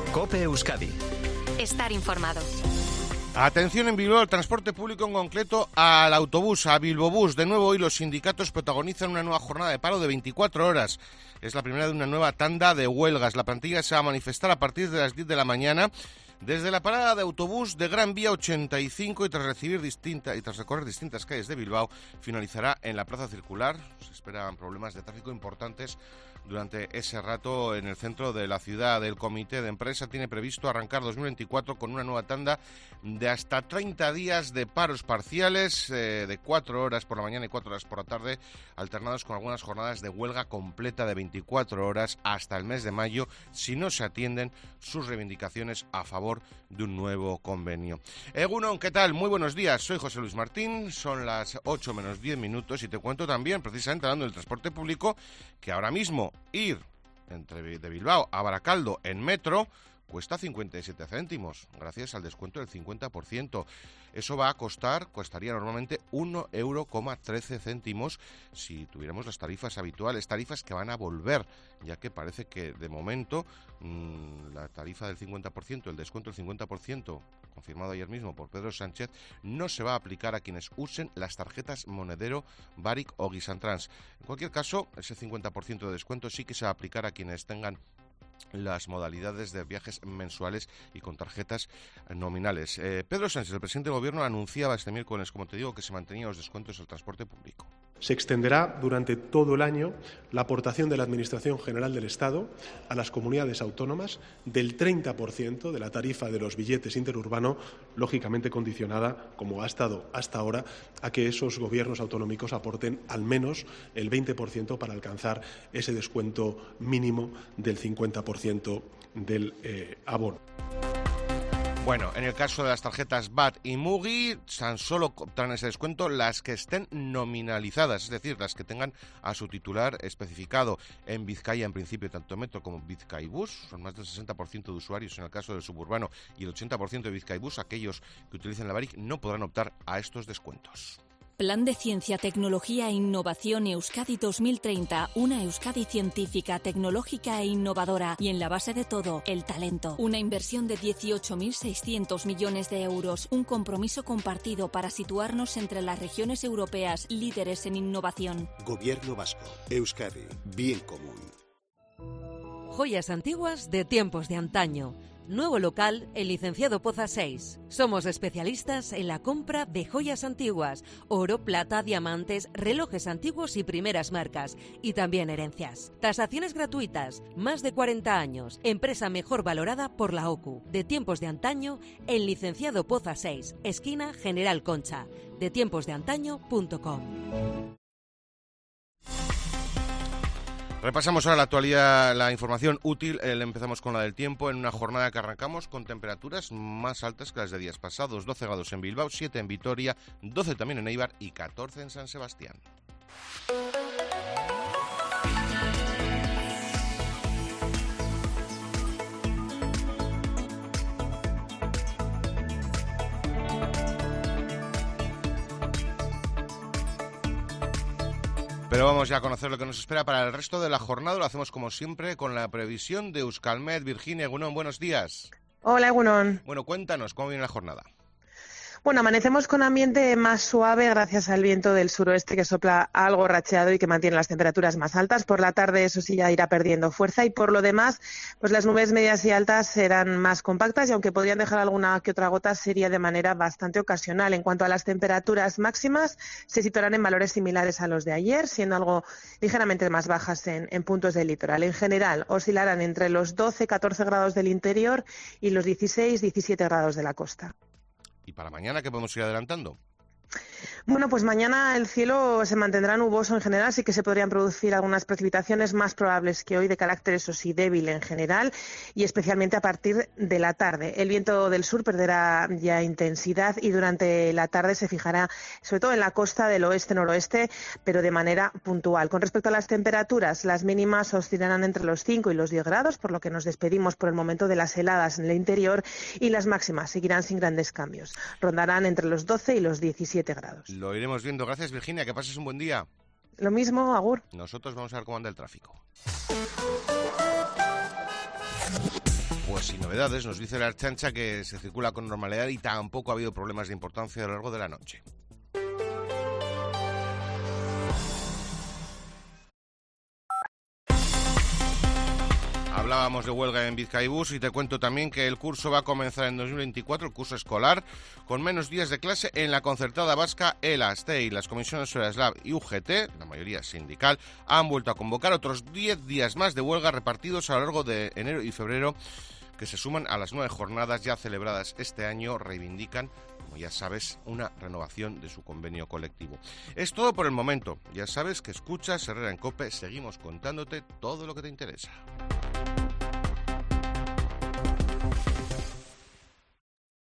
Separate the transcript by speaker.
Speaker 1: COPE Euskadi.
Speaker 2: Estar informado.
Speaker 3: Atención en Bilbao, el transporte público, en concreto al autobús, a Bilbobús. De nuevo hoy los sindicatos protagonizan una nueva jornada de paro de 24 horas. Es la primera de una nueva tanda de huelgas. La plantilla se va a manifestar a partir de las 10 de la mañana desde la parada de autobús de Gran Vía 85 y tras recorrer distintas calles de Bilbao, finalizará en la Plaza Circular. Se esperan problemas de tráfico importantes durante ese rato en el centro de la ciudad. El comité de empresa tiene previsto arrancar 2024 con una nueva tanda de hasta 30 días de paros parciales de 4 horas por la mañana y 4 horas por la tarde, alternados con algunas jornadas de huelga completa de 24 horas hasta el mes de mayo, si no se atienden sus reivindicaciones a favor de un nuevo convenio. Egunon, ¿qué tal? Muy buenos días, soy José Luis Martín, son las 8 menos 10 minutos y te cuento también, precisamente hablando del transporte público, que ahora mismo ir de Bilbao a Baracaldo en metro cuesta 57 céntimos, gracias al descuento del 50%. Eso costaría normalmente 1,13 € si tuviéramos las tarifas habituales, tarifas que van a volver, ya que parece que de momento la tarifa del 50%, el descuento del 50%, confirmado ayer mismo por Pedro Sánchez, no se va a aplicar a quienes usen las tarjetas Monedero, Baric o Guisantrans. En cualquier caso, ese 50% de descuento sí que se va a aplicar a quienes tengan las modalidades de viajes mensuales y con tarjetas nominales. Pedro Sánchez, el presidente del Gobierno, anunciaba este miércoles, como te digo, que se mantenían los descuentos al transporte público.
Speaker 4: Se extenderá durante todo el año la aportación de la Administración General del Estado a las comunidades autónomas del 30% de la tarifa de los billetes interurbanos, lógicamente condicionada, como ha estado hasta ahora, a que esos gobiernos autonómicos aporten al menos el 20% para alcanzar ese descuento mínimo del 50% del abono.
Speaker 3: Bueno, en el caso de las tarjetas BAT y Mugi, tan solo obtendrán ese descuento las que estén nominalizadas, es decir, las que tengan a su titular especificado. En Vizcaya, en principio, tanto Metro como Bizkaibus, son más del 60% de usuarios en el caso del suburbano y el 80% de Bizkaibus, aquellos que utilicen la Baric, no podrán optar a estos descuentos.
Speaker 5: Plan de Ciencia, Tecnología e Innovación Euskadi 2030. Una Euskadi científica, tecnológica e innovadora. Y en la base de todo, el talento. Una inversión de 18.600 millones de euros. Un compromiso compartido para situarnos entre las regiones europeas líderes en innovación.
Speaker 6: Gobierno vasco. Euskadi. Bien común.
Speaker 7: Joyas antiguas de tiempos de antaño. Nuevo local, el Licenciado Poza 6. Somos especialistas en la compra de joyas antiguas, oro, plata, diamantes, relojes antiguos y primeras marcas, y también herencias. Tasaciones gratuitas, más de 40 años, empresa mejor valorada por la OCU. De tiempos de antaño, el Licenciado Poza 6, esquina General Concha, detiemposdeantaño.com.
Speaker 3: Repasamos ahora la actualidad, la información útil. Empezamos con la del tiempo, en una jornada que arrancamos con temperaturas más altas que las de días pasados. 12 grados en Bilbao, 7 en Vitoria, 12 también en Eibar y 14 en San Sebastián. Pero vamos ya a conocer lo que nos espera para el resto de la jornada. Lo hacemos como siempre con la previsión de Euskalmet. Virginia Egunon, buenos días.
Speaker 8: Hola, Egunon.
Speaker 3: Bueno, cuéntanos, ¿cómo viene la jornada?
Speaker 8: Bueno, amanecemos con ambiente más suave gracias al viento del suroeste que sopla algo racheado y que mantiene las temperaturas más altas. Por la tarde eso sí ya irá perdiendo fuerza y por lo demás, pues las nubes medias y altas serán más compactas y aunque podrían dejar alguna que otra gota sería de manera bastante ocasional. En cuanto a las temperaturas máximas, se situarán en valores similares a los de ayer, siendo algo ligeramente más bajas en puntos del litoral. En general, oscilarán entre los 12-14 grados del interior y los 16-17 grados de la costa.
Speaker 3: ¿Y para mañana qué podemos ir adelantando?
Speaker 8: Bueno, pues mañana el cielo se mantendrá nuboso en general, sí que se podrían producir algunas precipitaciones más probables que hoy, de carácter, eso sí, débil en general y especialmente a partir de la tarde. El viento del sur perderá ya intensidad y durante la tarde se fijará sobre todo en la costa del oeste-noroeste, pero de manera puntual. Con respecto a las temperaturas, las mínimas oscilarán entre los 5 y los 10 grados, por lo que nos despedimos por el momento de las heladas en el interior, y las máximas seguirán sin grandes cambios. Rondarán entre los 12 y los 17 grados.
Speaker 3: Lo iremos viendo. Gracias, Virginia. Que pases un buen día.
Speaker 8: Lo mismo, agur.
Speaker 3: Nosotros vamos a ver cómo anda el tráfico. Pues sin novedades, nos dice la Ertzaintza que se circula con normalidad y tampoco ha habido problemas de importancia a lo largo de la noche. Hablábamos de huelga en Bizkaibus y te cuento también que el curso va a comenzar en 2024, el curso escolar, con menos días de clase en la concertada vasca ELA, STEI. Las comisiones Eslav y UGT, la mayoría sindical, han vuelto a convocar otros 10 días más de huelga repartidos a lo largo de enero y febrero, que se suman a las 9 jornadas ya celebradas este año. Reivindican, como ya sabes, una renovación de su convenio colectivo. Es todo por el momento. Ya sabes que escuchas Herrera en COPE. Seguimos contándote todo lo que te interesa.